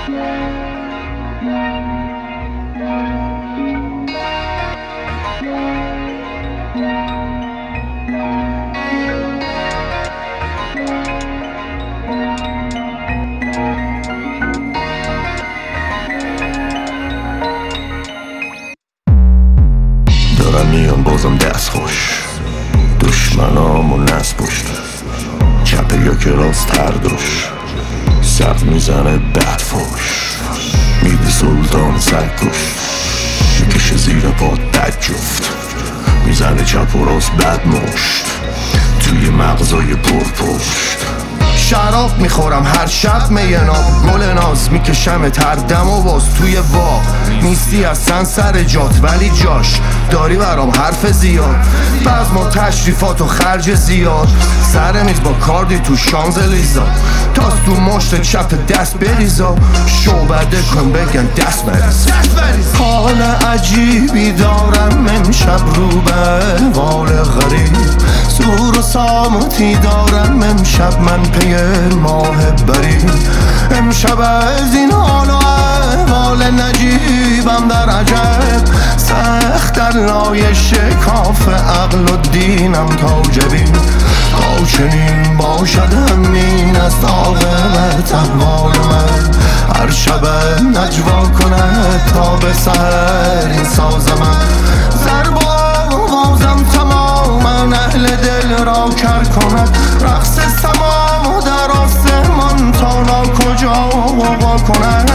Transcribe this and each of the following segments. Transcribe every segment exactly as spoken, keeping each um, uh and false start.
دارم میان بازم دست خوش، دشمنامو نست پشت، چپه یا که راست هر دوش، سقف میزنه بد فوش، میدی سلطان سگ کش، میکشه زیر پا دد جفت، میزنه چپ و راست بد مشت، توی مغزای پرپشت. شراب میخورم هر شب میناب گل ناز، میکشم تر دم و باز توی وا نیستی اصلا سر جات، ولی جاش داری برام حرف زیاد، بزم و تشریفات و خرج زیاد، سر میز با کاردی تو شانزلیزا، تاز تو مشت چپ دست بریزا، شعبده کن بگن دست بریز. حال عجیبی دارم امشب رو به وال غریب، سور و سامتی دارم امشب من پی ماه بریم، امشب از این حال و احوال نجیبم در عجب، سخت در لای شکاف عقل و دینم تا جبین، تا چنین باشد همین است عاقبت احوال من، هر شب نجوا کند تا به سحر این ساز من، ضرب و آوازم تماما اهل دل را کر کند، رقص سمام و در آسمان تا ناکجا وقا کند،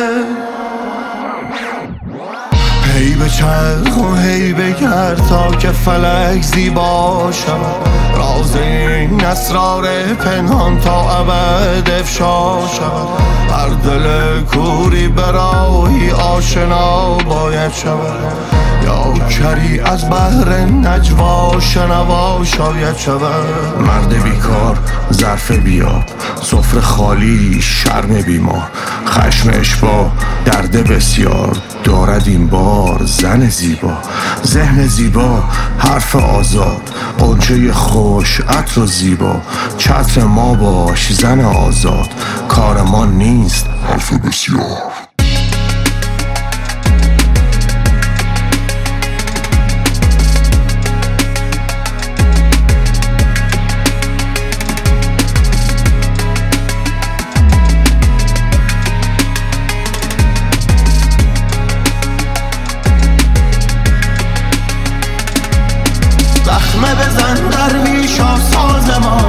هی به چرخ و هی بگرد تا که فلک زیبا شود، راز این اسرار پنهان تا ابد افشا شود، هر دل کوری براهی آشنا باید شود، یا کری از بحر نجوا شنوا شاید شود. مرد بیکار ظرف بیاب، سفره خالی شرم بیمار، خشمش با درد بسیار، دارد این بار زن زیبا، ذهن زیبا حرف آزاد، قنچه خوش عطر و زیبا، چتر ما باش زن آزاد، کار ما نیست حرف بسیار. زخمه بزن درویشا ساز ما،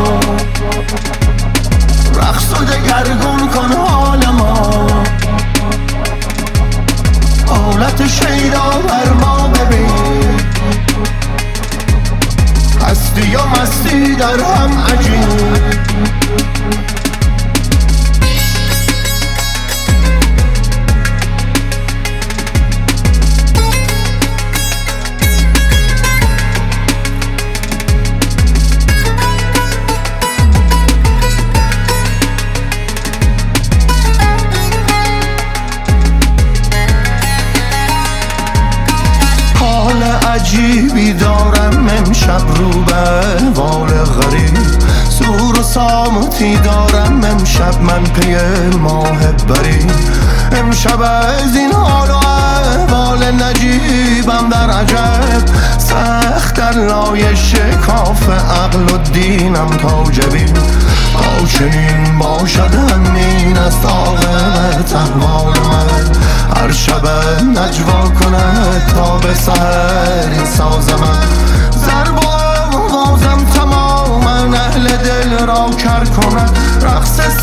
رقص و دگرگون کن حال ما، حالت شیدا بر ما ببین، هستی و مستی در هم عجیب، عجیبی دارم امشب رو به وال غریب، سور و سامتی دارم امشب من پی ماه بریم، امشب از این حال و احوال نجیبم در عجب، سخت در لای شکاف عقل و دینم تا جبین، تا چنین باشد همین است عاقبت احوال من، هر شب نجوا کند تا به سحر این ساز من، ضرب و آوازم تماما اهل دل را کر کند، رقص